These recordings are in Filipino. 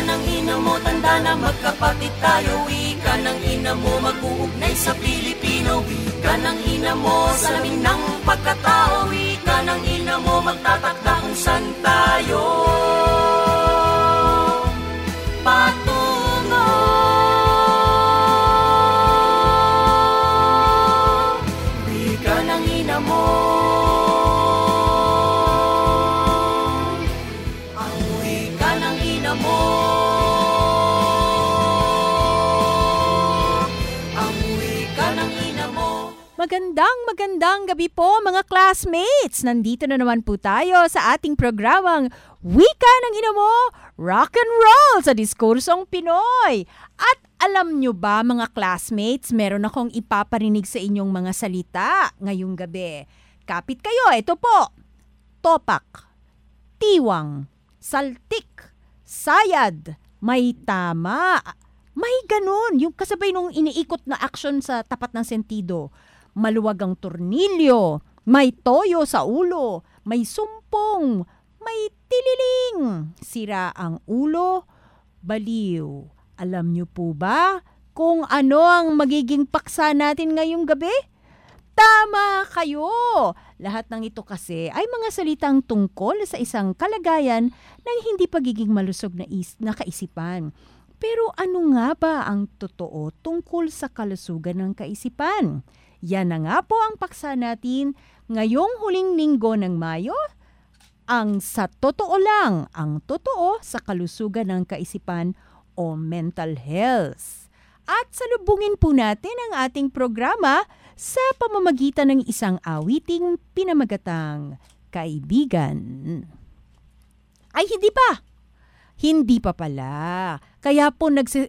ng ina mo, tanda na magkapatid tayo. Wika ng ina mo, mag-uugnay sa Pilipino. Wika ng ina mo, salamin ng pagkatao. Wika ng ina mo, magtatakda kung saan tayo patungo. Wika ng ina mo, ang wika ng ina mo, ang wika ng ina mo. Magandang gabi po mga classmates! Nandito na naman po tayo sa ating programang Wika ng Ina Mo, Rock and Roll sa Diskursong Pinoy. At alam nyo ba mga classmates, meron akong ipaparinig sa inyong mga salita ngayong gabi. Kapit kayo, ito po. Topak, tiwang, saltik, sayad, may tama. May ganun, yung kasabay nung iniikot na action sa tapat ng sentido. Maluwag ang tornilyo, may toyo sa ulo, may sumpong, may tililing, sira ang ulo, baliw. Alam niyo po ba kung ano ang magiging paksa natin ngayong gabi? Tama kayo! Lahat ng ito kasi ay mga salitang tungkol sa isang kalagayan ng hindi pagiging malusog na kaisipan. Pero ano nga ba ang totoo tungkol sa kalusugan ng kaisipan? Yan na nga po ang paksa natin ngayong huling linggo ng Mayo, ang sa totoo lang, ang totoo sa kalusugan ng kaisipan o mental health. At salubungin po natin ang ating programa sa pamamagitan ng isang awiting pinamagatang Kaibigan. Ay, hindi pa! Hindi pa pala. Kaya po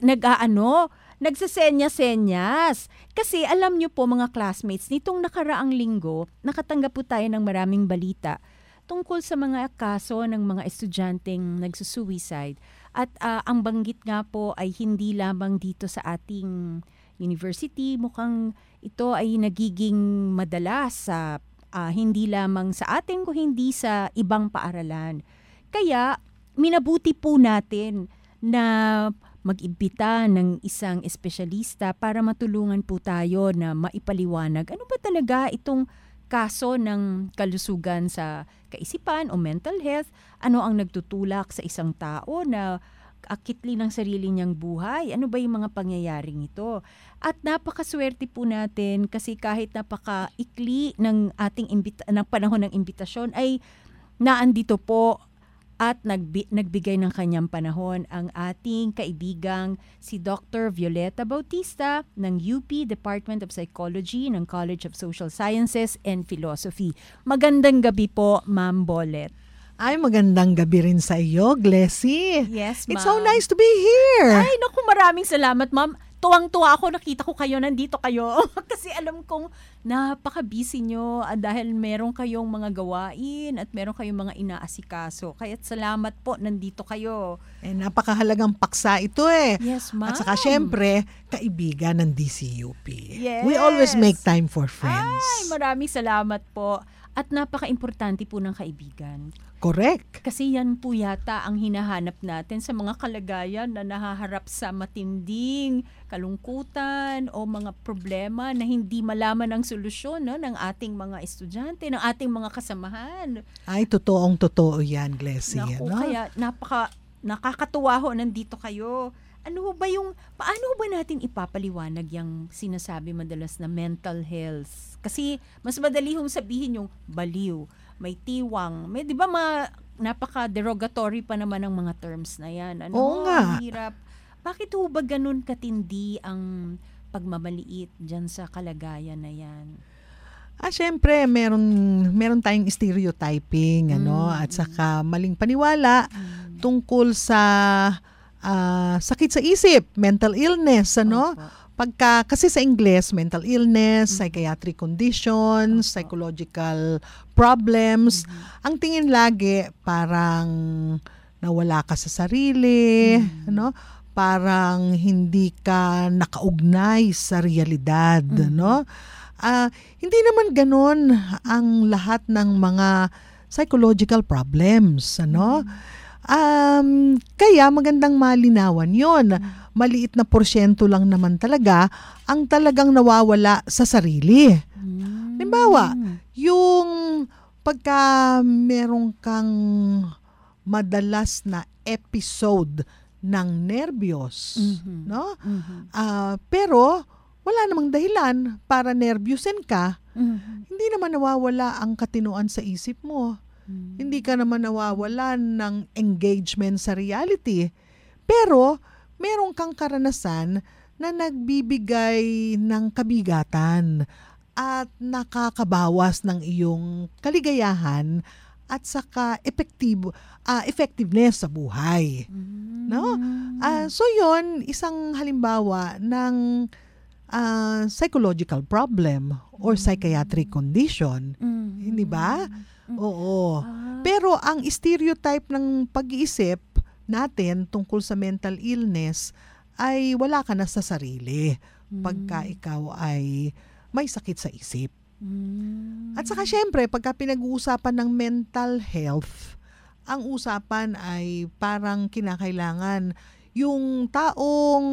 nagsasenya-senyas. Kasi alam nyo po mga classmates, nitong nakaraang linggo, nakatanggap po tayo ng maraming balita tungkol sa mga kaso ng mga estudyanteng nagsusuicide. At ang banggit nga po ay hindi lamang dito sa ating university. Mukhang ito ay nagiging madalas sa hindi lamang sa ating kung hindi sa ibang paaralan. Kaya minabuti po natin na mag-imbita ng isang espesyalista para matulungan po tayo na maipaliwanag ano ba talaga itong kaso ng kalusugan sa kaisipan o mental health, ano ang nagtutulak sa isang tao na akitli ng sarili niyang buhay, ano ba yung mga pangyayaring ito. At napakaswerte po natin kasi kahit napakaikli ng ating ng panahon ng imbitasyon ay naandito po at nagbigay ng kanyang panahon ang ating kaibigang si Dr. Violeta Bautista ng UP Department of Psychology ng College of Social Sciences and Philosophy. Magandang gabi po, Ma'am Bolet. Ay, magandang gabi rin sa iyo, Glessy. Yes, Ma'am. It's so nice to be here. Ay, naku, maraming salamat, Ma'am. Tuwang-tuwa ako, nakita ko kayo, nandito kayo. Kasi alam kong napaka-busy nyo dahil meron kayong mga gawain at meron kayong mga inaasikaso. Kaya salamat po, nandito kayo. Napakahalagang paksa ito eh. Yes, Ma'am. At saka syempre, kaibigan ng DCUP. Yes. We always make time for friends. Ay, maraming salamat po. At napaka-importante po ng kaibigan. Correct. Kasi yan po yata ang hinahanap natin sa mga kalagayan na nahaharap sa matinding kalungkutan o mga problema na hindi malaman ang solusyon ng ating mga estudyante, ng ating mga kasamahan. Ay, totoo yan, Glessy. Naku, kaya nakakatuwa ho, nandito kayo. Paano ba natin ipapaliwanag yung sinasabi madalas na mental health? Kasi mas madali hong sabihin yung baliw, may tiwang, may 'di ba napaka-derogatory pa naman ng mga terms na 'yan. Oo nga. Hirap. Bakit ho ba ganun katindi ang pagmamaliit diyan sa kalagayan na 'yan? Syempre, meron tayong stereotyping, at saka maling paniwala tungkol sa sakit sa isip, mental illness, kasi sa Ingles, mental illness, psychiatric conditions, psychological problems, ang tingin lagi parang nawala ka sa sarili, parang hindi ka nakaugnay sa realidad, hindi naman ganon ang lahat ng mga psychological problems, Kaya magandang malinawan yon. Maliit na porsyento lang naman talaga ang talagang nawawala sa sarili. Halimbawa, yung pagka meron kang madalas na episode ng nerbiyos, no? Pero wala namang dahilan para nervyusin ka. Hindi naman nawawala ang katinoan sa isip mo. Hindi ka naman nawawalan ng engagement sa reality. Pero meron kang karanasan na nagbibigay ng kabigatan at nakakabawas ng iyong kaligayahan at saka effectiveness sa buhay. No? So yon, isang halimbawa ng psychological problem or psychiatric condition. Hindi ba? Oo. Pero ang stereotype ng pag-iisip natin tungkol sa mental illness ay wala ka na sa sarili pagka ikaw ay may sakit sa isip. At saka syempre, pagka pinag-uusapan ng mental health, ang usapan ay parang kinakailangan yung taong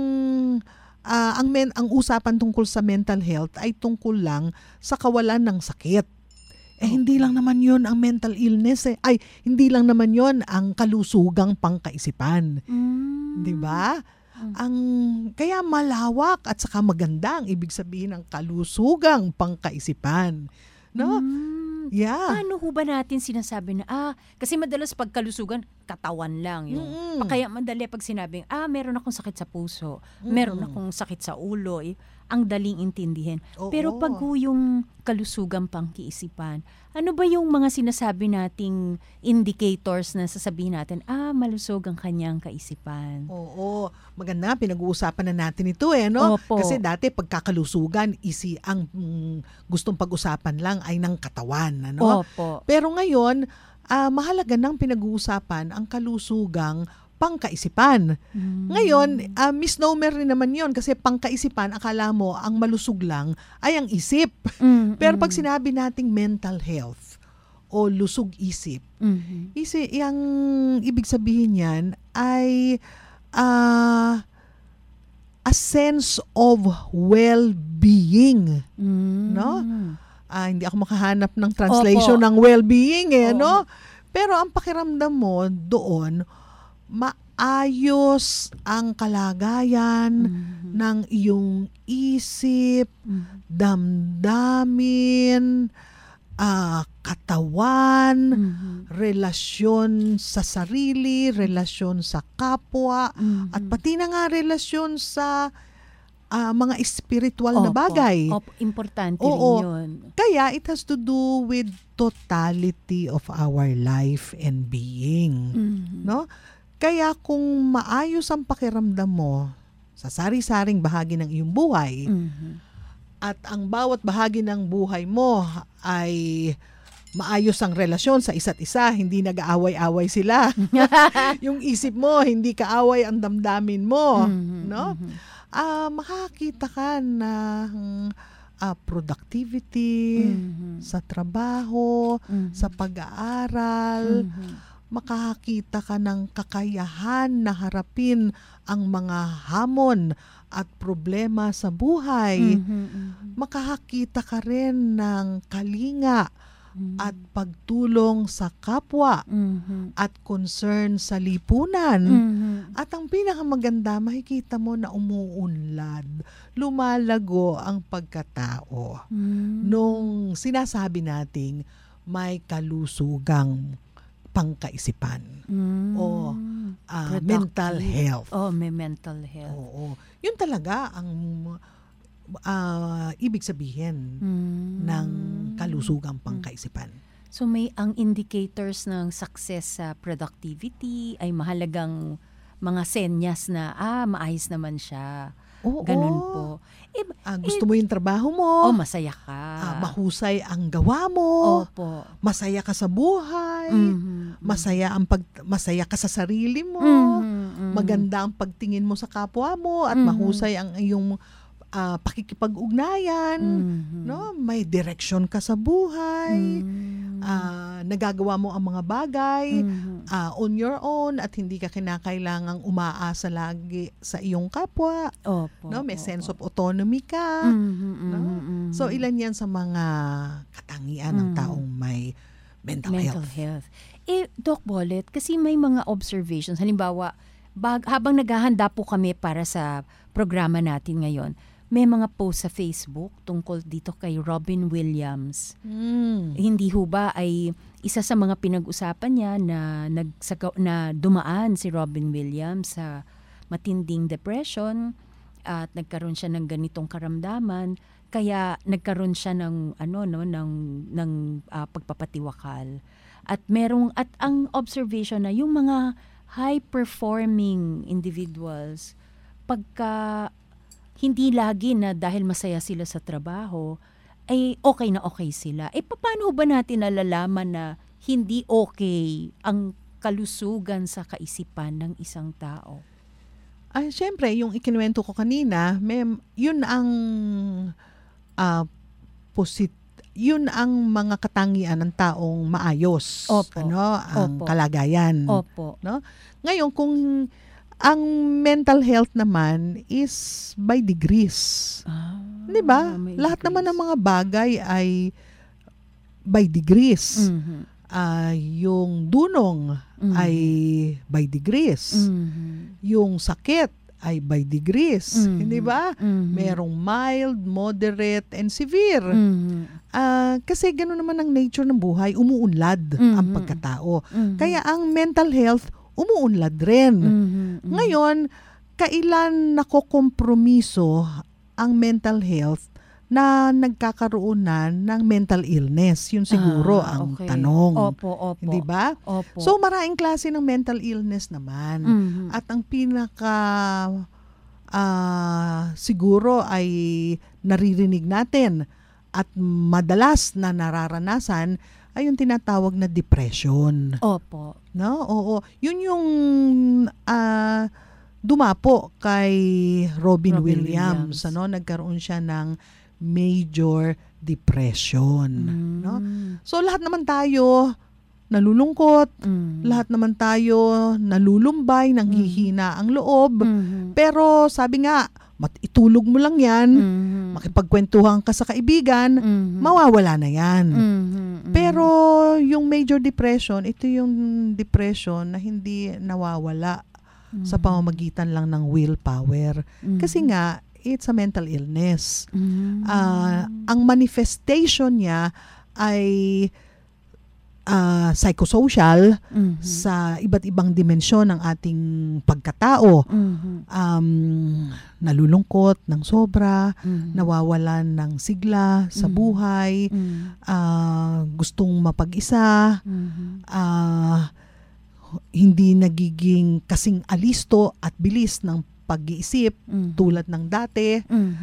ang usapan tungkol sa mental health ay tungkol lang sa kawalan ng sakit. Hindi lang naman yon ang mental illness. Hindi lang naman yon ang kalusugang pangkaisipan. Di ba? Kaya malawak at saka maganda ang ibig sabihin ng kalusugang pangkaisipan. No? Yeah. Paano ho ba natin sinasabi na, kasi madalas pag kalusugan, katawan lang. Kaya madali pag sinabing, meron akong sakit sa puso, meron akong sakit sa ulo, ang daling intindihin. Pero pag ho yung kalusugang pangkiisipan, ano ba yung mga sinasabi nating indicators na sasabihin natin, malusog ang kanyang kaisipan? Oo. Maganda, pinag-uusapan na natin ito no? Opo. Kasi dati pagkakalusugan, ang gustong pag-usapan lang ay ng katawan. Ano? Opo. Pero ngayon, mahalaga nang pinag-uusapan ang kalusugang pangkaisipan. Ngayon, misnomer rin naman yon kasi pangkaisipan, akala mo ang malusog lang ay ang isip. Pero pag sinabi nating mental health o lusog isip, yung ibig sabihin yan ay a sense of well-being. No? Hindi ako makahanap ng translation ng well-being no? Pero ang pakiramdam mo doon, maayos ang kalagayan ng iyong isip, damdamin, katawan, relasyon sa sarili, relasyon sa kapwa, at pati na nga relasyon sa mga spiritual na bagay. Importante rin yun. Kaya it has to do with totality of our life and being. No? Kaya kung maayos ang pakiramdam mo sa sari-saring bahagi ng iyong buhay, at ang bawat bahagi ng buhay mo ay maayos ang relasyon sa isa't isa, hindi nag-aaway-away sila. Yung isip mo, hindi kaaway ang damdamin mo. No? Makakita ka ng productivity sa trabaho, sa pag-aaral, makakita ka ng kakayahan na harapin ang mga hamon at problema sa buhay. Makakita ka rin ng kalinga at pagtulong sa kapwa at concern sa lipunan. At ang pinakamaganda, makikita mo na umuunlad, lumalago ang pagkatao nung sinasabi nating may kalusugang pangkaisipan o mental health. May mental health. Oo. Yun talaga ang ibig sabihin ng kalusugang pangkaisipan. So may ang indicators ng success sa productivity ay mahalagang mga senyas na maayos naman siya. Ganun po. Gusto mo yung trabaho mo. Masaya ka. Mahusay ang gawa mo. Opo. Masaya ka sa buhay. Masaya ka sa sarili mo. Maganda ang pagtingin mo sa kapwa mo at mahusay ang iyong pakikipag-ugnayan. No? May direksyon ka sa buhay. nagagawa mo ang mga bagay on your own at hindi ka kinakailangang umaasa lagi sa iyong kapwa. Opo. No, may sense of autonomy ka. No? So ilan 'yan sa mga katangian ng taong may mental health. Doc Bolet, kasi may mga observations. Halimbawa, habang naghahanda po kami para sa programa natin ngayon, may mga post sa Facebook tungkol dito kay Robin Williams. Hindi ho ba ay isa sa mga pinag-usapan niya na dumaan si Robin Williams sa matinding depression at nagkaroon siya ng ganitong karamdaman, kaya nagkaroon siya ng pagpapatiwakal. At ang observation na yung mga high performing individuals, pagka hindi lagi na dahil masaya sila sa trabaho, ay okay na okay sila. Paano ba natin nalalaman na hindi okay ang kalusugan sa kaisipan ng isang tao? Siyempre, yung ikinuwento ko kanina, yun ang yun ang mga katangian ng taong maayos. Opo. Ang kalagayan. Opo. No? Ngayon, kung ang mental health naman is by degrees. 'Di ba? Lahat naman ng mga bagay ay by degrees. Yung dunong ay by degrees. Yung sakit ay by degrees. Hindi ba? Merong mild, moderate, and severe. Kasi gano'n naman ang nature ng buhay, umuunlad ang pagkatao. Kaya ang mental health, umuunlad rin. Ngayon, kailan nakokompromiso ang mental health na nagkakaroon na ng mental illness? Yun siguro ang tanong. Opo. Hindi ba? Opo. So maraming klase ng mental illness naman. At ang pinaka siguro ay naririnig natin at madalas na nararanasan ay yung tinatawag na depression. Opo. No? Oo. Yun yung dumapo kay Robin Williams. Nagkaroon siya ng major depression. No? So lahat naman tayo nalulungkot, lahat naman tayo nalulumbay, nanghihina ang loob. Pero sabi nga, itulog mo lang yan, makipagkwentuhan ka sa kaibigan, mawawala na yan. Pero yung major depression, ito yung depression na hindi nawawala sa pamamagitan lang ng willpower. Kasi nga, it's a mental illness. Ang manifestation niya ay psychosocial sa iba't ibang dimensyon ng ating pagkatao. Nalulungkot ng sobra, nawawalan ng sigla sa buhay, gustong mapag-isa, hindi nagiging kasing alisto at bilis ng pag-iisip tulad ng dati.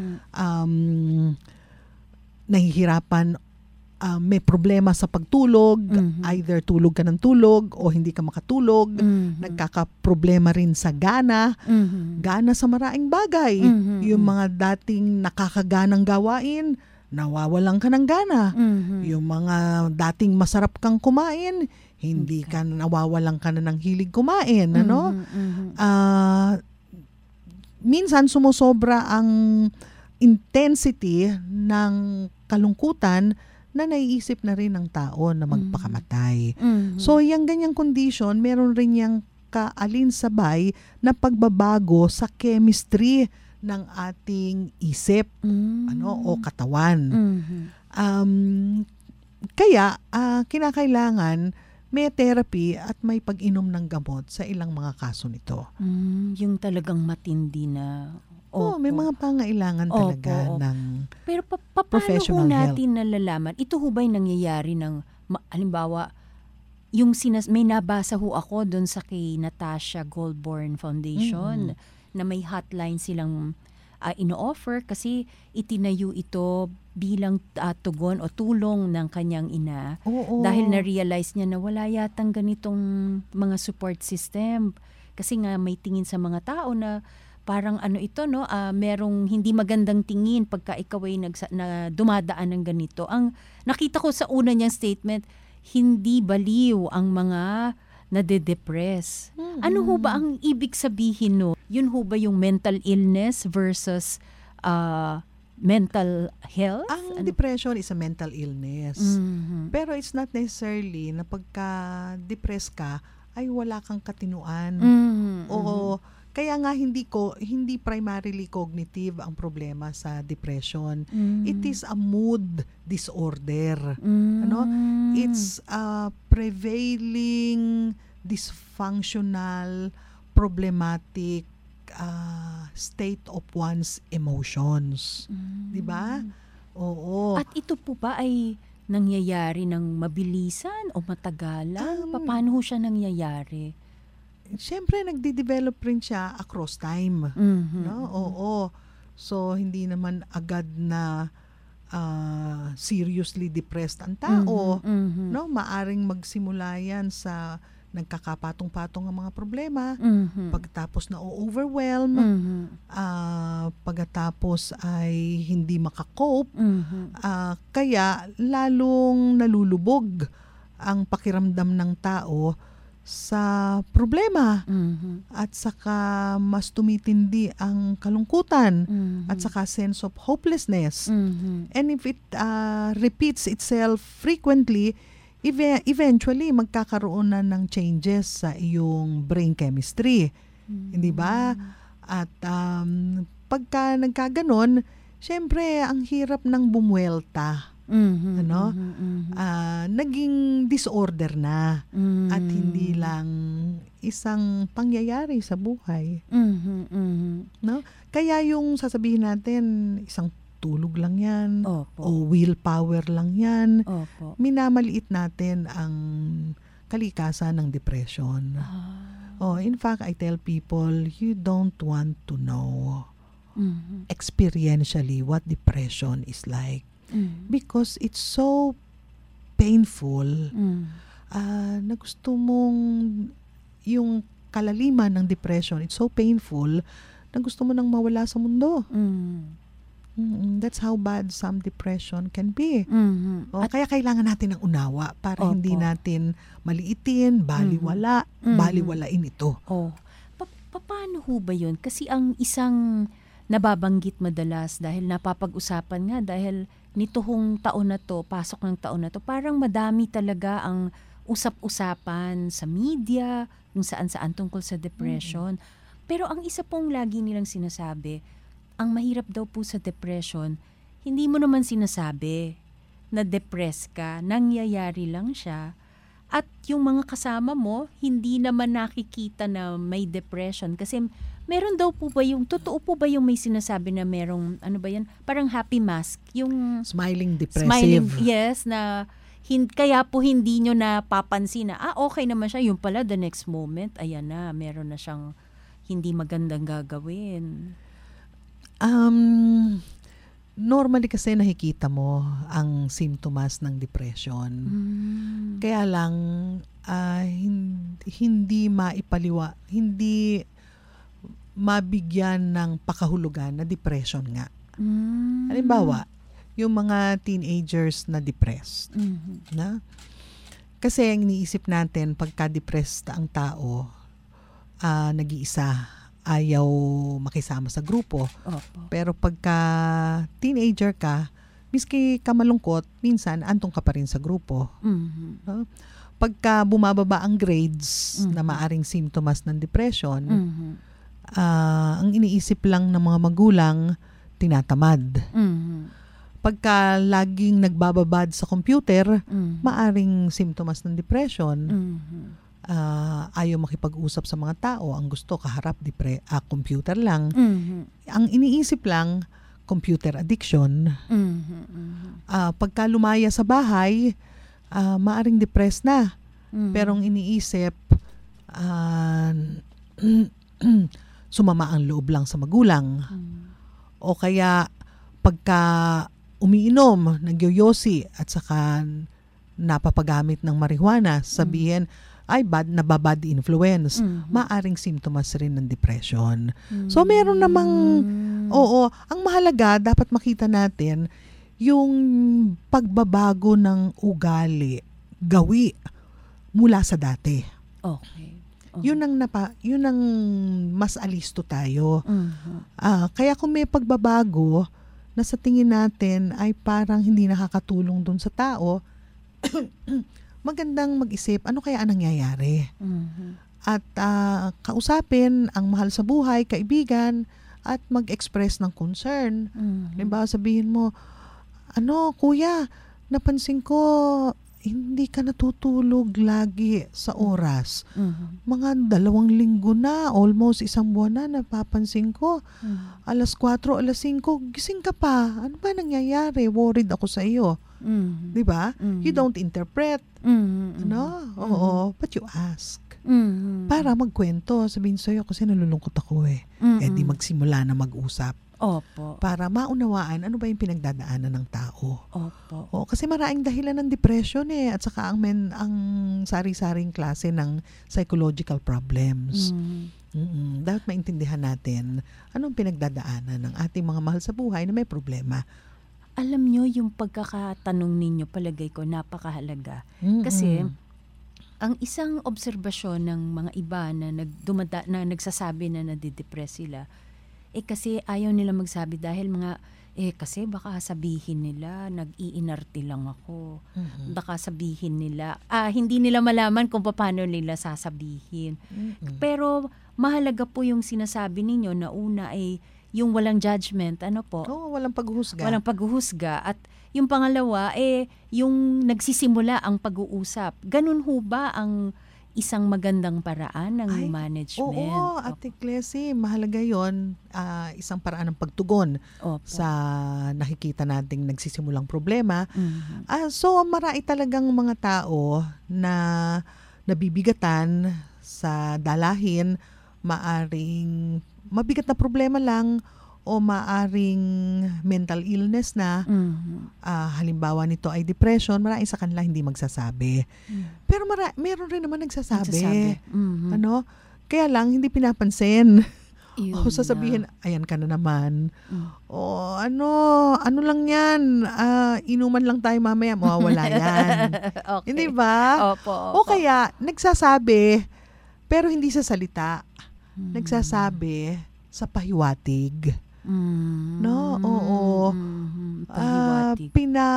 Nahihirapan, may problema sa pagtulog, either tulog ka ng tulog o hindi ka makatulog. Nagkakaproblema rin sa gana sa maraming bagay. Yung mga dating nakakaganang gawain, nawawalan ka ng gana. Yung mga dating masarap kang kumain, hindi ka nawawalan ka na ng hilig kumain. Minsan sumusobra ang intensity ng kalungkutan na naiisip na rin ng tao na magpakamatay. So, yung ganyang condition, meron rin yung kaalinsabay na pagbabago sa chemistry ng ating isip o katawan. Kaya, kinakailangan may therapy at may pag-inom ng gamot sa ilang mga kaso nito. Yung talagang matindi na. May mga pangailangan talaga ng pero professional paano natin nalalaman? Ito ho ba'y nangyayari ng, halimbawa, yung may nabasa ho ako doon sa kay Natasha Goldborn Foundation na may hotline silang ino-offer kasi itinayo ito bilang tugon o tulong ng kanyang ina. Dahil na-realize niya na wala yatang ganitong mga support system. Kasi nga may tingin sa mga tao na parang merong hindi magandang tingin pagka ikaw ay na dumadaan ng ganito. Ang nakita ko sa una niyang statement, hindi baliw ang mga nade-depress. Ano ho ba ang ibig sabihin no? Yun ho ba yung mental illness versus mental health? Ang depression is a mental illness. Mhm. Pero it's not necessarily na pagka-depress ka ay wala kang katinuan. Mhm. O kaya nga hindi primarily cognitive ang problema sa depression. It is a mood disorder. Ano? It's a prevailing dysfunctional problematic state of one's emotions. 'Di ba? Oo. At ito po ba ay nangyayari ng mabilisan o matagalan? Paano ho siya nangyayari? Siyempre nagde-develop rin siya across time. Mhm. No? Oo. So hindi naman agad na seriously depressed ang tao. Mhm. No, maaring magsimula 'yan sa nagkakapatong-patong ang mga problema, Mhm. pagkatapos na overwhelm, Mhm. pagkatapos ay hindi makakope, Mhm. kaya lalong nalulubog ang pakiramdam ng tao sa problema Mhm. at saka mas tumitindi ang kalungkutan Mhm. at saka sense of hopelessness. Mhm. And if it repeats itself frequently, eventually magkakaroon na ng changes sa iyong brain chemistry. Hindi ba? At pagka nagkaganon, syempre ang hirap ng bumuelta. Mhm. Ano? Mhm. Naging disorder na Mhm. at hindi lang isang pangyayari sa buhay. Mhm. Mhm. No? Kaya yung sasabihin natin, isang tulog lang yan Opo. o willpower lang yan, Opo. minamaliit natin ang kalikasan ng depression. In fact, I tell people, you don't want to know Mhm. experientially what depression is like Mhm. because it's so painful Mhm. na gusto mong yung kalaliman ng depression, it's so painful na gusto mo nang mawala sa mundo. Mhm. That's how bad some depression can be. Mhm. Kaya kailangan natin ng unawa para Opo. hindi natin maliitin, baliwala, baliwalain ito. Oh. Paano ho ba yun? Kasi ang isang nababanggit madalas dahil napapag-usapan nga dahil nito hong taon na to, pasok ng taon na to, parang madami talaga ang usap-usapan sa media, kung saan-saan tungkol sa depression. Pero ang isa pong lagi nilang sinasabi, ang mahirap daw po sa depression, hindi mo naman sinasabi na depressed ka, nangyayari lang siya. At yung mga kasama mo, hindi naman nakikita na may depression. Kasi meron daw po ba yung, totoo po ba yung may sinasabi na merong, ano ba yan, parang happy mask? Yung Smiling depressive. smiling, yes, na kaya po hindi nyo napapansin na, okay naman siya, yung pala the next moment, ayan na, meron na siyang hindi magandang gagawin. Normally kasi nakikita mo ang simptomas ng depression. Kaya lang hindi hindi mabigyan ng pakahulugan na depression nga. Halimbawa, yung mga teenagers na depressed, na? Kasi ang iniisip natin pagka-depressed ang tao, nag-iisa, ayaw makisama sa grupo. Opo. Pero pagka teenager ka, miski ka malungkot, minsan antong ka pa rin sa grupo. No? Pagka bumababa ang grades na maaring simptomas ng depression, ang iniisip lang ng mga magulang, tinatamad. Pagka laging nagbababad sa computer, maaring simptomas ng depression. Ayaw makipag-usap sa mga tao, ang gusto kaharap computer lang. Ang iniisip lang computer addiction. Pagka lumaya sa bahay, maaring depressed na. Pero ang iniisip sumama ang loob lang sa magulang. O kaya pagka umiinom, nagyoyosi at saka napapagamit ng marijuana, sabihin ay nababad influence. Maaring simptomas rin ng depression. So meron namang, ang mahalaga, dapat makita natin yung pagbabago ng ugali gawi mula sa dati. Okay. Yun ang mas alisto tayo. Mhm. Kaya kung may pagbabago na sa tingin natin ay parang hindi nakakatulong dun sa tao, magandang mag-isip ano kaya ang nangyayari. Mhm. At kausapin ang mahal sa buhay, kaibigan, at mag-express ng concern. Mhm. Halimbawa sabihin mo, kuya, napansin ko hindi ka natutulog lagi sa oras. Mhm. Mga 2 linggo na, almost 1 buwan na, napapansin ko. Mhm. Alas 4, alas 5, gising ka pa. Ano ba nangyayari? Worried ako sa iyo. Mhm. Di ba? Mhm. You don't interpret. Mhm. Oo, but you ask. Mhm. Para magkwento, sabihin sa'yo kasi nalulungkot ako eh. Mhm. Eh di magsimula na mag-usap. Opo. Para maunawaan ano ba yung pinagdadaanan ng tao. Opo. Kasi maraming dahilan ng depression eh. At saka ang sari-saring klase ng psychological problems. Mhm. Dapat maintindihan natin anong pinagdadaanan ng ating mga mahal sa buhay na may problema. Alam nyo, yung pagkakatanong ninyo, palagay ko, napakahalaga. Mm-mm. Kasi, ang isang obserbasyon ng mga iba na na nagsasabi na nadidepress sila, kasi ayaw nila magsabi dahil kasi baka sabihin nila, nag-iinarte lang ako. Mm-mm. Baka sabihin nila, hindi nila malaman kung paano nila sasabihin. Mm-mm. Pero mahalaga po yung sinasabi ninyo na una ay yung walang judgment, Walang paghuhusga. walang paghuhusga. At yung pangalawa, yung nagsisimula ang pag-uusap. Ganun ho ba ang isang magandang paraan ng management? Oo, Ate Clessy, mahalaga yon. Isang paraan ng pagtugon Opo. sa nakikita nating nagsisimulang problema. Mhm. So, marami talagang mga tao na nabibigatan sa dalahin, maaring mabigat na problema lang o maaring mental illness na. Mhm. Halimbawa nito ay depression, marami sa kanila hindi magsasabi. Pero meron rin naman nagsasabi. Mhm. Kaya lang hindi pinapansin. Yun O sasabihin, ayan ka na naman. Mm. O ano lang yan, inuman lang tayo mamaya, mawawala yan. Okay. Hindi ba? Opo. O kaya, nagsasabi, pero hindi sa salita. Mhm. Nagsasabi sa pahiwatig. Mhm. No? Oo. Mhm. Pahiwatig.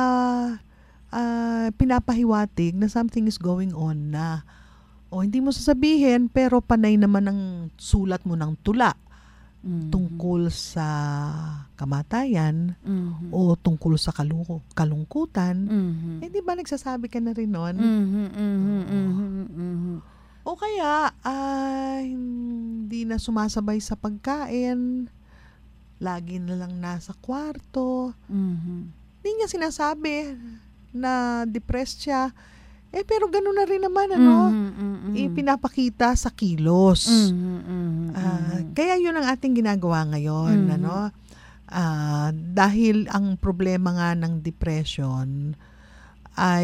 Pinapahiwatig na something is going on na. O hindi mo sasabihin, pero panay naman ang sulat mo ng tula Mhm. tungkol sa kamatayan Mhm. o tungkol sa kalungkutan. Mhm. Di ba nagsasabi ka na rin nun? Mhm. Mhm. Mhm. Mhm. O kaya, hindi na sumasabay sa pagkain, lagi na lang nasa kwarto. Mhm. Hindi niya sinasabi na depressed siya. Pero gano'n na rin naman, Ipinapakita sa kilos. Kaya yun ang ating ginagawa ngayon, dahil ang problema nga ng depression ay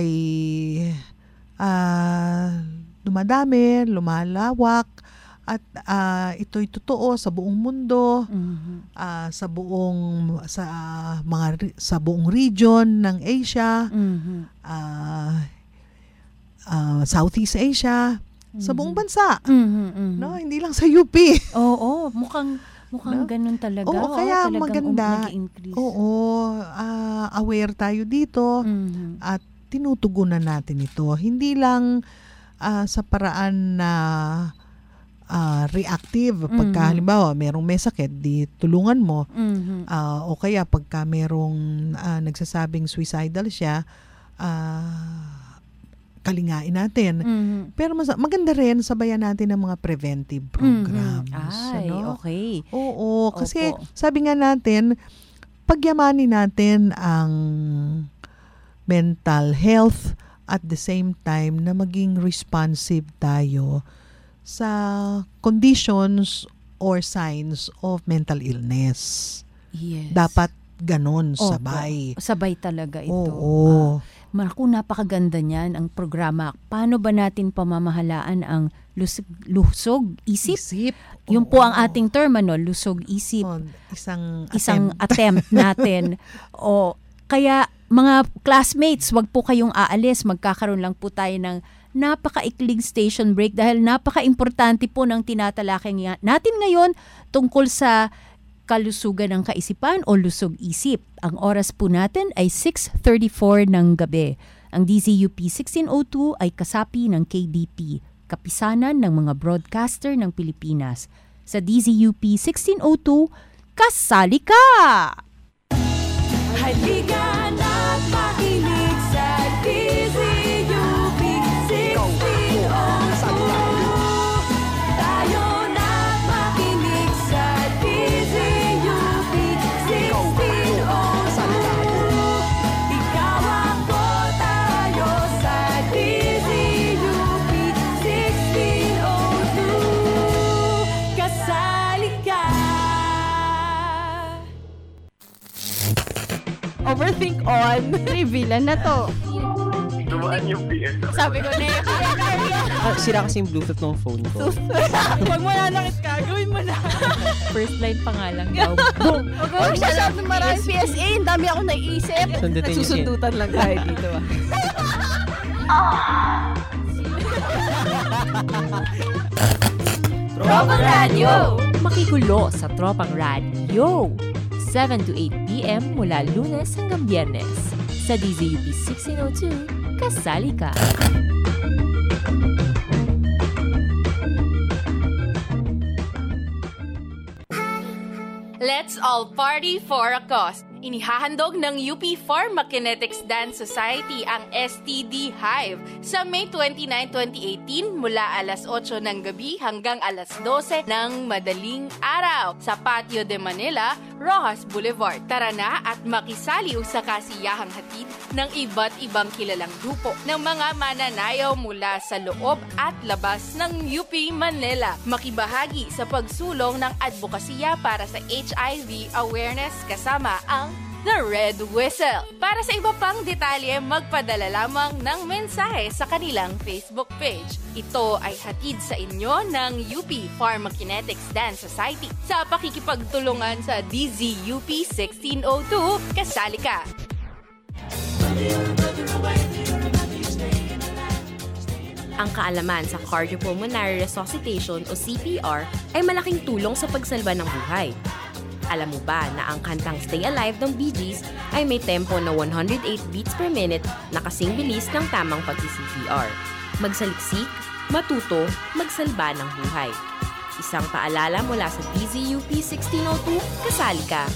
dumadami, lumalawak, at ito'y totoo sa buong mundo, sa buong region ng Asia, Southeast Asia, sa buong bansa. Hindi lang sa UP. Oo, mukhang ganun talaga. Oo, kaya talagang maganda. nag-increase. Aware tayo dito at tinutugunan natin ito. Hindi lang sa paraan na reactive. Pagka halimbawa, merong may sakit, di tulungan mo. O kaya pagka merong nagsasabing suicidal siya, kalingain natin. Pero maganda rin, sabayan natin ng mga preventive programs. Ay, okay. Oo, kasi Opo. sabi nga natin, pagyamanin natin ang mental health at the same time na maging responsive tayo sa conditions or signs of mental illness. Yes. Dapat ganon, Opo. sabay. Sabay talaga ito. Oo. Marco, napakaganda niyan ang programa. Paano ba natin pamamahalaan ang lusog isip? Yun po ang ating term, lusog isip. Isang Isang attempt natin. O Kaya mga classmates, wag po kayong aalis. Magkakaroon lang po tayo ng napaka-ikling station break dahil napaka-importante po ng tinatalakay natin ngayon tungkol sa kalusugan ng kaisipan o lusog-isip. Ang oras po natin ay 6:34 ng gabi. Ang DZUP 1602 ay kasapi ng KDP, kapisanan ng mga broadcaster ng Pilipinas. Sa DZUP 1602, kasali ka! Halika na't makinig sa DZUP 1602. Tayo na't makinig sa DZUP 1602. Ikaw ako, tayo sa DZUP 1602. Kasali ka. Overthink on. Revealan na to. Dumaan yung PS. Sabi ko na Sira kasi yung Bluetooth ng phone ko. Huwag mo nanakit ka, gawin mo na. First line pa nga lang daw. Boom! Huwag masyadong maraming PSA. Ang dami ako naisip. Sundutin niyo siya. Nagsusundutan lang tayo dito. Tropang Radio! Makigulo sa Tropang Radio. 7 to 8 p.m. mula Lunes hanggang Biyernes. Sa DZUP 1602, kasali ka. Let's all party for a cause. Inihahandog ng UP Pharmakinetics Dance Society ang STD Hive sa May 29, 2018 mula alas 8 ng gabi hanggang alas 12 ng madaling araw sa Patio de Manila, Rojas Boulevard. Tara na at makisali sa kasiyahang hatid ng iba't ibang kilalang grupo ng mga mananayaw mula sa loob at labas ng UP Manila. Makibahagi sa pagsulong ng advokasya para sa HIV awareness kasama ang The Red Whistle. Para sa iba pang detalye, magpadala lamang ng mensahe sa kanilang Facebook page. Ito ay hatid sa inyo ng UP Pharmakinetics Dance Society sa pakikipagtulungan sa DZUP 1602. Kasali ka! Ang kaalaman sa cardiopulmonary resuscitation o CPR ay malaking tulong sa pagsalba ng buhay. Alam mo ba na ang kantang Stay Alive ng Bee Gees ay may tempo na 108 beats per minute na kasing bilis ng tamang pag-CPR? Magsaliksik, matuto, magsalba ng buhay. Isang paalala mula sa DZUP 1602, kasali ka!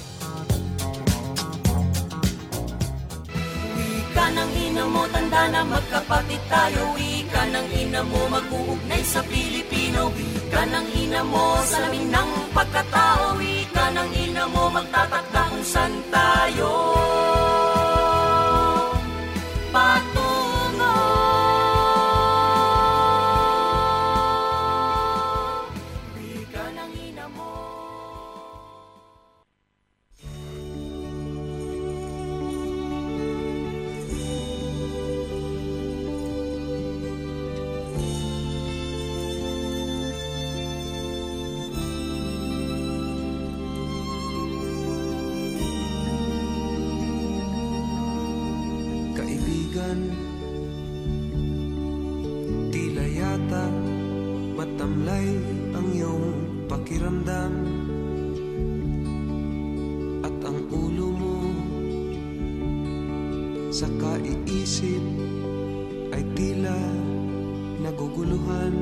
Wika ng ina mo, tanda na magkapatid tayo. Wika ng ina mo, mag-uugnay sa Pilipino. Wika ng ina mo, salamin ng pagkatao. Wika ng ina mo, magtatakda kung saan tayo patungo. Wika ng ina mo. Kaibigan, tila yata matamlay ang iyong pakiramdam at ang ulo mo sa kaiisip ay tila naguguluhan.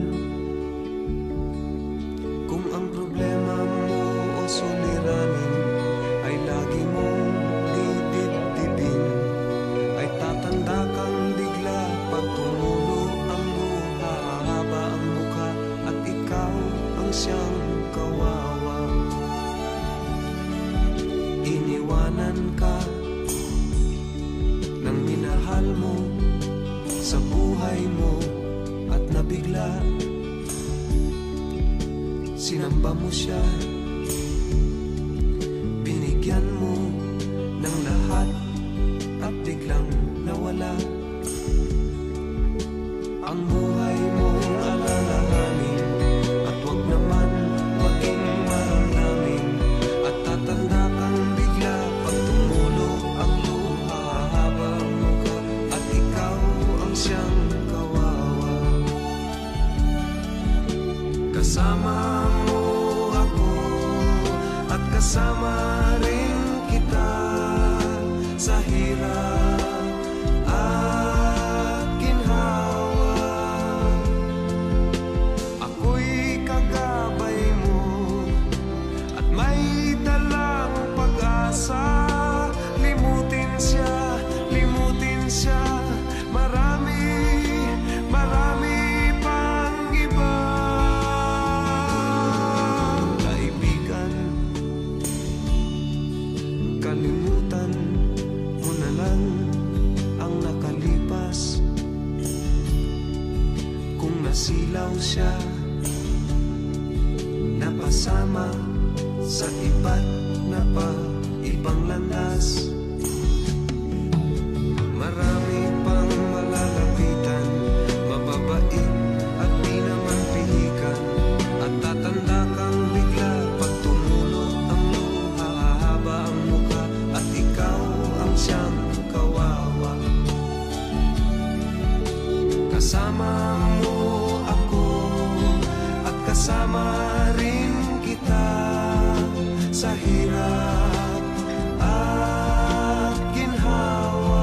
Kung ang problema mo o suliranin ay lagi mong didibdibin, ay tatanda kang bigla pag tumulo ang luha, haba ang mukha at ikaw ang siyang kawawa. Iniwanan ka ng minahal mo sa buhay mo at nabigla sinamba mo siya, binigyan mo ng lahat at biglang nawala. Ang buhay mong alalahanin at wag naman maging maramdamin, at tatanda kang bigla pag tumulo ang luha, kasama rin kita sa hirap at ginhawa. Ako'y kagabay mo at may dalang pag-asa. Limutin siya, marami pang iba. Kaibigan, kalimutan mo na lang ang nakalipas. Kung nasilaw siya, napasama sa iba't ibang landas. Marami pang malalapitan, mababait at di naman pihikan. At tatanda kang bigla pag tumulog ang luha, hahaba ang muka at ikaw ang siyang kawawa. Kasama mo ako at kasama rin kita sa hirap at ginhawa.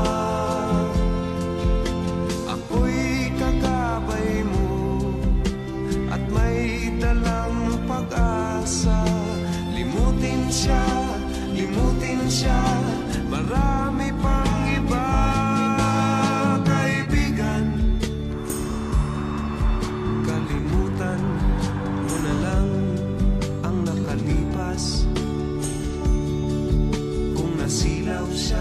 Ako'y kakabay mo at may dalang pag-asa. Limutin siya, marami pang iba. Kaibigan, kalimutan mo na lang ang nakalipas. Kung nasilaw siya,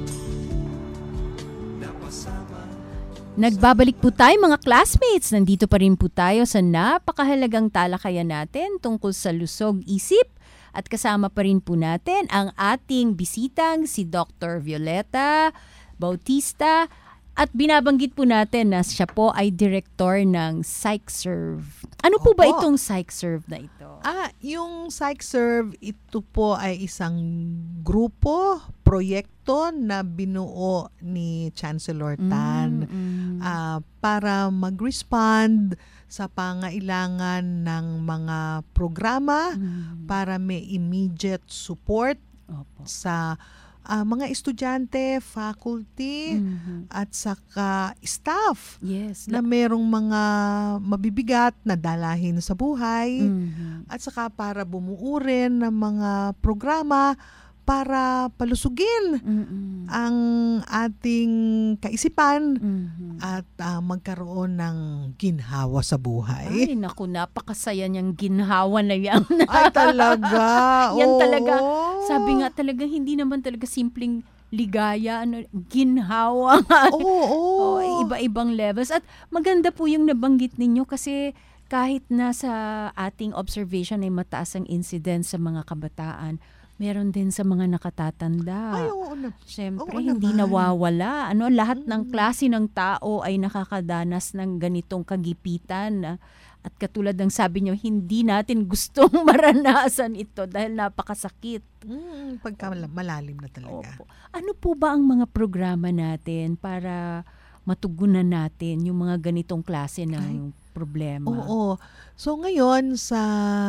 napasama. Nagbabalik po tayo mga classmates. Nandito pa rin po tayo sa napakahalagang talakayan natin tungkol sa lusog isip. At kasama pa rin po natin ang ating bisitang si Dr. Violeta Bautista. At binabanggit po natin na siya po ay director ng PsychServe. Ano po ba Opo. itong PsychServe na ito? Yung PsychServe, ito po ay isang grupo, proyekto na binuo ni Chancellor Tan para mag-respond sa pangailangan ng mga programa para may immediate support Opo. sa mga estudyante, faculty, at saka staff Yes. na merong mga mabibigat na dalahin sa buhay, at saka para bumuo rin ng mga programa para palusugin ang ating kaisipan at magkaroon ng ginhawa sa buhay. Ay, naku, napakasaya niyang ginhawa na yan. Ay, talaga. Yan Oo. talaga. Sabi nga talaga, hindi naman talaga simpleng ligaya, ginhawa. Oo. Iba-ibang levels. At maganda po yung nabanggit ninyo kasi kahit nasa ating observation ay mataas ang incidence sa mga kabataan, meron din sa mga nakatatanda. Ay, oo na. Siyempre, Oo hindi naman. nawawala. Lahat ng klase ng tao ay nakakadanas ng ganitong kagipitan. At katulad ng sabi nyo, hindi natin gustong maranasan ito dahil napakasakit. Pagka malalim na talaga. Opo. Ano po ba ang mga programa natin para matugunan natin yung mga ganitong klase ng problema? Oo. So ngayon sa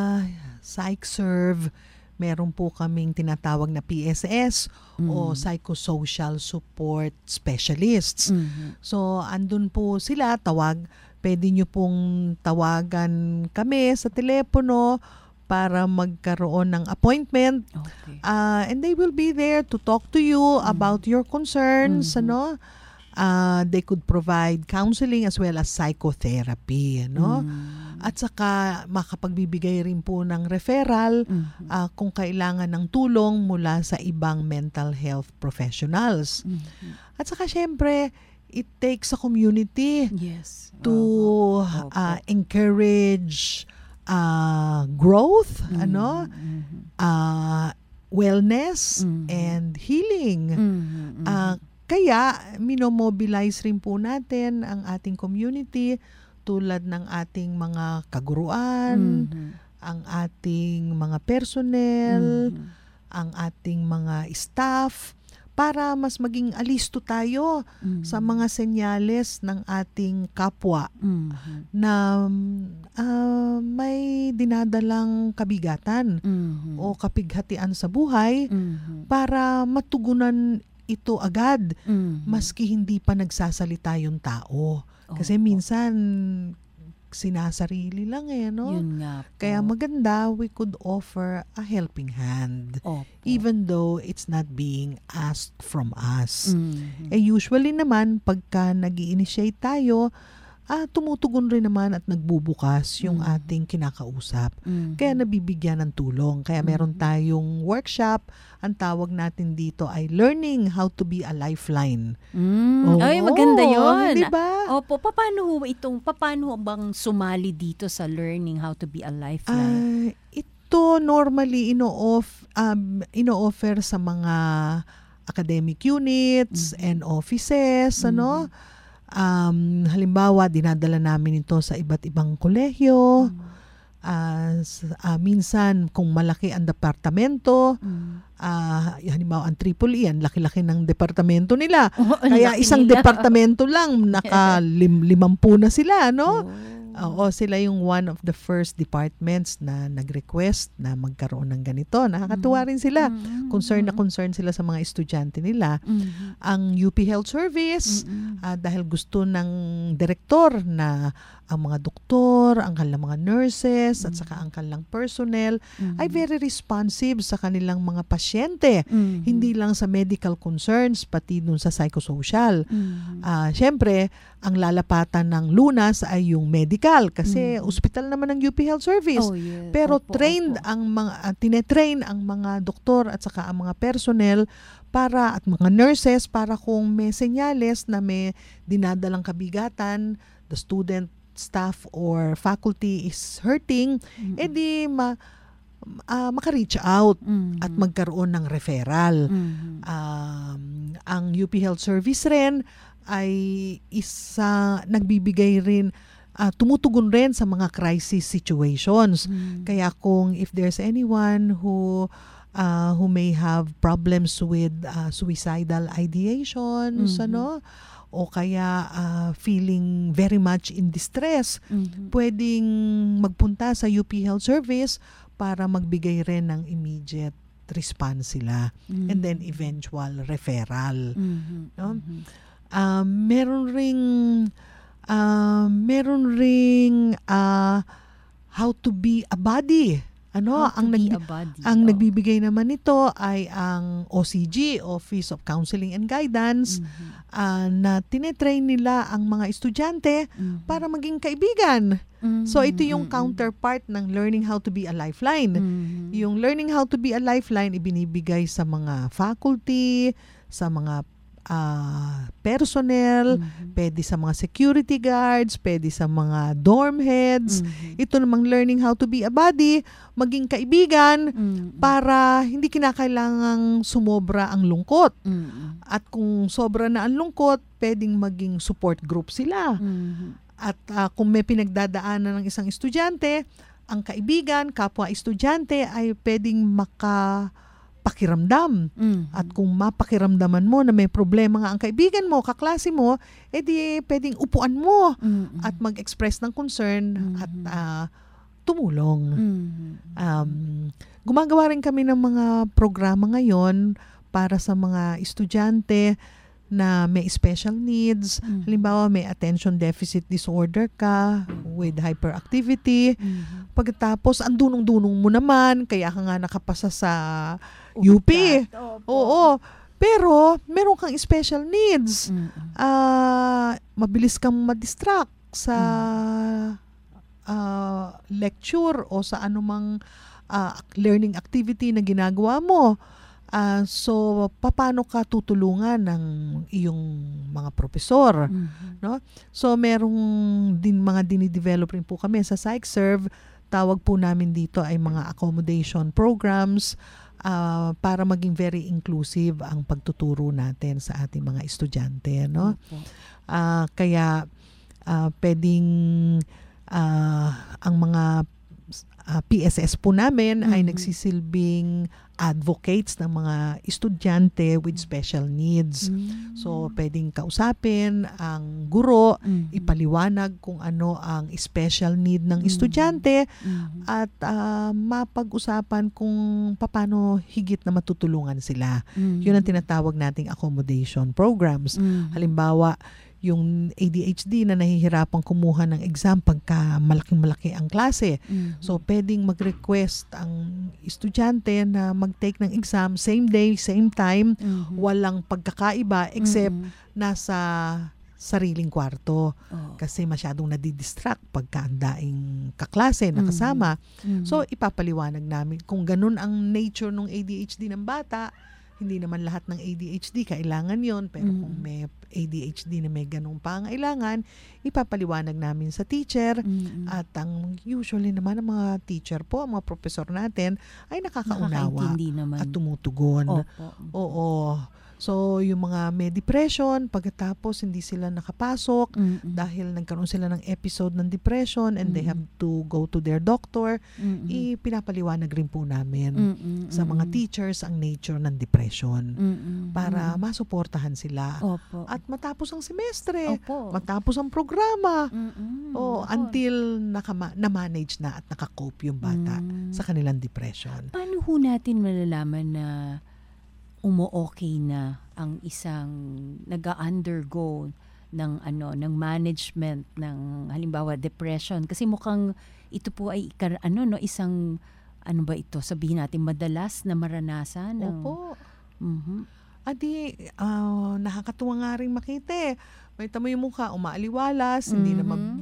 PsychServe, meron po kaming tinatawag na PSS o Psychosocial Support Specialists. So andun po sila, pwede nyo pong tawagan kami sa telepono para magkaroon ng appointment. Okay. And they will be there to talk to you about your concerns. They could provide counseling as well as psychotherapy. At saka makapagbibigay rin po ng referral kung kailangan ng tulong mula sa ibang mental health professionals. At saka syempre, it takes a community Yes. to encourage growth, wellness, and healing. Kaya minomobilize rin po natin ang ating community tulad ng ating mga kaguruan, ang ating mga personnel, ang ating mga staff, para mas maging alisto tayo sa mga senyales ng ating kapwa na may dinadalang kabigatan o kapighatian sa buhay para matugunan ito agad maski hindi pa nagsasalita yung tao. Kasi minsan sinasarili lang no? Yun nga po. Kaya maganda, we could offer a helping hand. Even though it's not being asked from us. Usually naman, pagka nag-i-initiate tayo, tumutugon rin naman at nagbubukas yung ating kinakausap. Kaya nabibigyan ng tulong. Kaya meron tayong workshop. Ang tawag natin dito ay Learning How to be a Lifeline. Ay, maganda yun. Diba? Opo, paano bang sumali dito sa Learning How to be a Lifeline? Ito normally ino-offer sa mga academic units and offices, halimbawa, dinadala namin ito sa iba't ibang kolehiyo. Minsan, kung malaki ang departamento, halimbawa ang Tripoli, yan, laki-laki ng departamento nila. Kaya isang departamento lang, naka-50 na sila, no? Sila yung one of the first departments na nag-request na magkaroon ng ganito. Nakakatuwa rin sila. Concern sila sa mga estudyante nila. Ang UP Health Service, dahil gusto ng direktor na ang mga doktor, ang kanilang mga nurses, at saka ang kanilang personnel ay very responsive sa kanilang mga pasyente. Hindi lang sa medical concerns, pati dun sa psychosocial. Syempre, ang lalapatan ng lunas ay yung medical kasi ospital naman ng UP Health Service. Pero tinetrain ang mga doktor at saka ang mga personnel at mga nurses para kung may senyales na may dinadalang kabigatan, the student, staff or faculty is hurting, edi maka-reach out at magkaroon ng referral. Ang UP Health Service rin ay nagbibigay rin, tumutugon rin sa mga crisis situations. Kaya kung if there's anyone who may have problems with suicidal ideations, o kaya feeling very much in distress, pwedeng magpunta sa UP Health Service para magbigay rin ng immediate response sila and then eventual referral. Meron ring how to be a buddy. Ang nagbibigay naman nito ay ang OCG, Office of Counseling and Guidance, na tinetrain nila ang mga estudyante para maging kaibigan. So ito yung counterpart ng Learning How to be a Lifeline. Yung Learning How to be a Lifeline ibinibigay sa mga faculty, sa mga personnel, pwede sa mga security guards, pwede sa mga dorm heads. Ito namang Learning How to be a Buddy, maging kaibigan para hindi kinakailangang sumobra ang lungkot. At kung sobra na ang lungkot, pwedeng maging support group sila. At kung may pinagdadaanan ng isang estudyante, ang kaibigan, kapwa estudyante ay pwedeng pakiramdam. At kung mapakiramdaman mo na may problema nga ang kaibigan mo, kaklase mo, edi pwedeng upuan mo at mag-express ng concern at tumulong. Gumagawa rin kami ng mga programa ngayon para sa mga estudyante na may special needs. Halimbawa, may attention deficit disorder ka with hyperactivity. Pagkatapos, ang dunong-dunong mo naman, kaya ka nga nakapasa sa UP. Oo. Pero, meron kang special needs. Mabilis kang ma-distract sa lecture o sa anumang learning activity na ginagawa mo. So, paano ka tutulungan ng iyong mga profesor? No? So, merong mga dinidevelop rin po kami sa PsychServe. Tawag po namin dito ay mga accommodation programs para maging very inclusive ang pagtuturo natin sa ating mga estudyante. No? Kaya, pwedeng ang mga PSS po namin ay Mhm. nagsisilbing advocates ng mga estudyante with special needs. Mm. So, pwedeng kausapin ang guro, Mhm. ipaliwanag kung ano ang special need ng Mhm. estudyante Mhm. at mapag-usapan kung paano higit na matutulungan sila. Mhm. Yun ang tinatawag nating accommodation programs. Mhm. Halimbawa, yung ADHD na nahihirapang kumuha ng exam pagka malaking-malaki ang klase. Mhm. So, pwedeng mag-request ang estudyante na mag-take ng exam same day, same time, Mhm. walang pagkakaiba except Mhm. nasa sariling kwarto Oh. kasi masyadong nadidistract pagka ang daing kaklase na kasama. Mhm. So, ipapaliwanag namin kung ganun ang nature ng ADHD ng bata. Hindi naman lahat ng ADHD kailangan yon, pero kung may ADHD na may ganung pangailangan, ipapaliwanag namin sa teacher. Mhm. At ang usually naman ang mga teacher po, ang mga professor natin ay nakakaunawa Nakakaintindi naman. at tumutugon. Opo. Oo. So, yung mga may depression, pagkatapos hindi sila nakapasok Mhm. dahil nagkaroon sila ng episode ng depression and they Mhm. have to go to their doctor, Mhm. ipinapaliwanag rin po namin Mhm. sa mga Mhm. teachers ang nature ng depression Mhm. para Mhm. masuportahan sila. Opo. At matapos ang semestre, Opo. matapos ang programa, Mhm. o Opo. until na-manage na at nakakope yung bata Mm. sa kanilang depression. Paano ho natin malalaman na umo-okay na ang isang nag-undergo ng ng management ng halimbawa depression, kasi mukhang ito po ay isang ba ito, sabihin natin madalas na maranasan ng Opo. Mhm. Adi, nakakatuwa nga rin makita eh. May tamo yung mukha, umaaliwalas, hindi